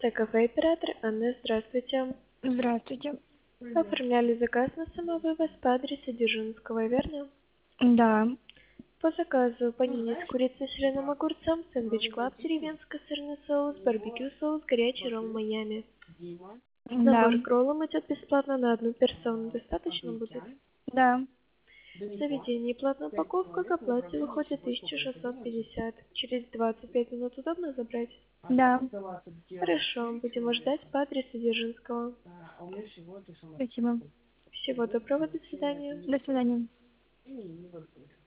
Кафе оператор Анна, здравствуйте. Здравствуйте. Вы оформляли заказ на самовывоз по адресу Дзержинского, верно? Да, По заказу панини с курицей, соленым огурцом, сэндвич клаб, деревенский сырный соус, барбекю соус, горячий ролл Майами. да, Набор к роллам идет бесплатно на одну персону. Достаточно будет? да. В заведении платная упаковка к оплате выходит 1650. Через 25 минут удобно забрать? Да. Хорошо, будем ждать по адресу Дзержинского. Спасибо. Всего доброго, до свидания. До свидания.